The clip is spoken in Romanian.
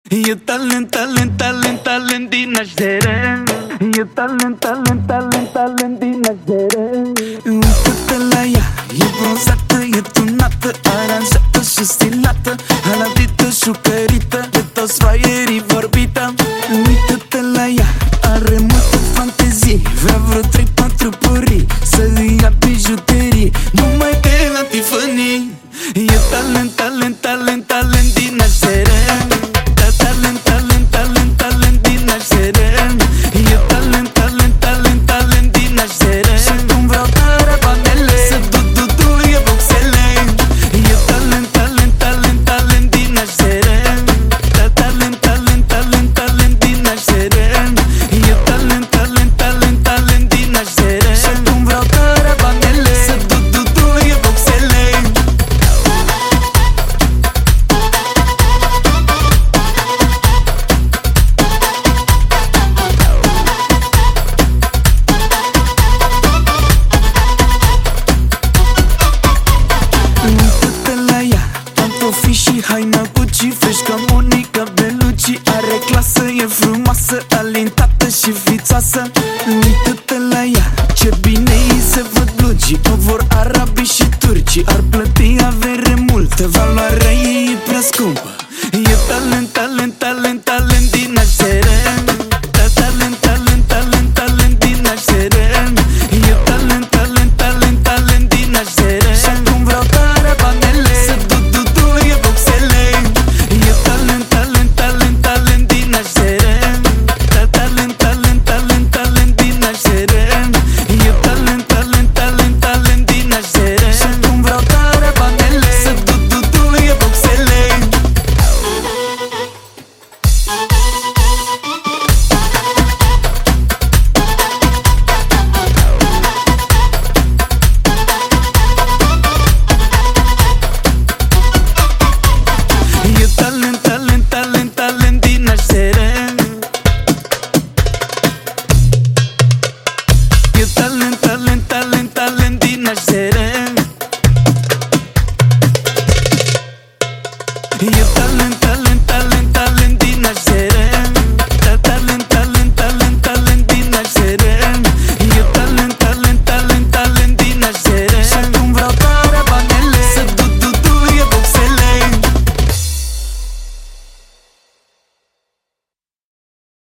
E talent, talent, talent, talent din naștere. E talent, talent, talent, talent din naștere. Uită-te la ea, e bronzată, e tunată, aranjată și stilată, halatită, șucărită, de toți fraierii vorbită. Uită-te la ea, are multă fantezie, vrea vreo 3-4 pării, să îi ia bijuterii, numai de la Tiffany. E talent, talent, talent, talent din naștere. Talent, talent, talent, talent din naștere. E talent, talent, talent, talent din naștere. Și cum vreau tare banele, să du-du-du e boxele. E talent, talent, talent, talent din naștere. Talent, talent, talent, talent din naștere. E talent, talent, talent, talent din naștere. Și cum vreau tare banele, să du-du-du e boxele. Uită-te la ea, pantofi și haina Gucci, fresh ca Monica Bellucci. Are clasă, e frumoasă, alintată și fițoasă. Uită-te la ea, ce bine îi se văd blugii. O vor arabii și turcii, ar plăti avere multă, valoarea ei e prea scumpă. E talent, talent, talent, talent din naștere. Talent, talent, talent, talent din naștere. E talent, talent, talent, talent din naștere. Și acum vreau tare banele, să du-du-du e boxele. E talent, talent, talent, talent din naștere. Talent, talent, talent, talent din naștere. E talent, talent, talent, talent din naștere. Și acum vreau tare banele, să du-du-du e boxele. E talent, talent, talent, talent din naștere. E talent, talent, talent, talent din naștere.